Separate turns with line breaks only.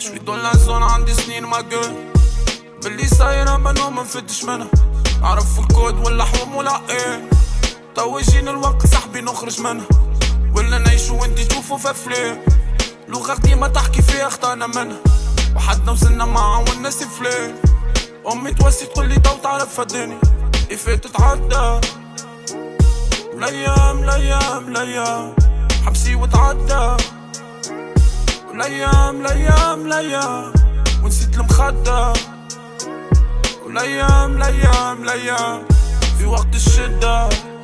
شوي طول الزون عندي سنين ما قل باللي صايرة منو منفتش منها نعرف الكود ولا حوم ولا ايه توجين الوقت صاحبي نخرج منها ولا نعيشو وانتي تشوفو في فلي لغة قديمة تحكي فيها اختارنا منها وحدنا وصلنا معا والناس فلي امي توسي تقولي ضو تعرف الدنيا يفات تتعدى والايام الايام الايام حبسي وتعدى والايام الايام الايام ونسيت المخدة والايام الايام الايام في وقت الشدة